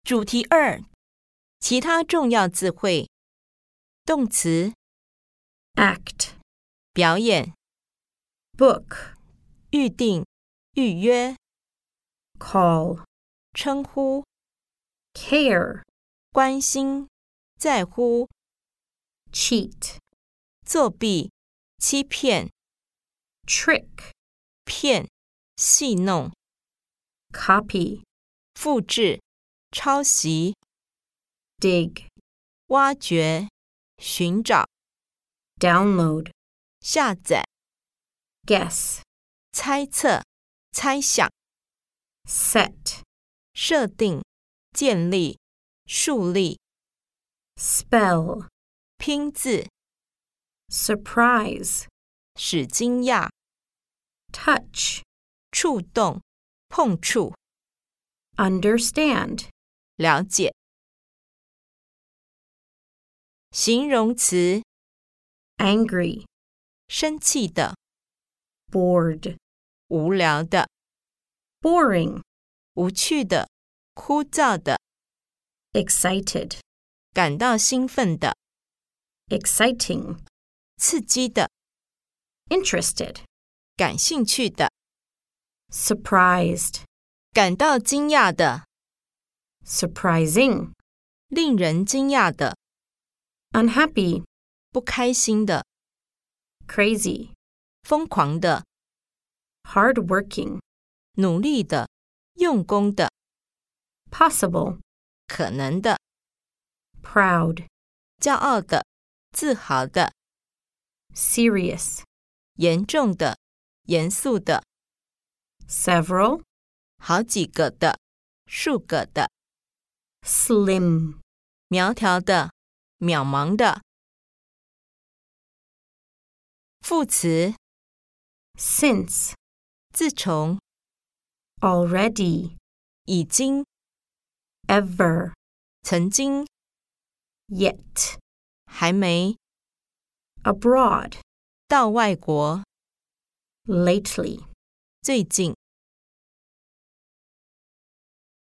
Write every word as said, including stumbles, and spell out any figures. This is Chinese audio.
主题二，其他重要字汇。动词 act, 表演、 book, 预定、预约、 call, 称呼、 care, 关心、在乎、 cheat, 作弊、欺骗、 trick, 骗、戏弄、 copy, 复制、抄袭、 dig, 挖掘、寻找、 download, 下载、 guess, 猜测、猜想、 set, 设定、建立、树立、 spell, 拼字、 surprise, 使惊讶、 touch, 触动、碰触、 understand, 了解。形容词 angry, 生气的、 bored, 无聊的、 boring, 无趣的、枯燥的、 excited, 感到兴奋的、 exciting, 刺激的、 interested, 感兴趣的、 surprised, 感到惊讶的、 surprising, 令人惊讶的、 unhappy, 不开心的、 crazy, 疯狂的、 hardworking, 努力的、用功的、 possible, 可能的、 proud, 骄傲的、自豪的、 serious, 严重的、严肃的、 several, 好几个的、数个的、 slim, 苗条的、渺茫的。副词 since, 自从、 already, 已经、 ever, 曾经、 yet, 还没、 abroad, 到外国、 lately, 最近。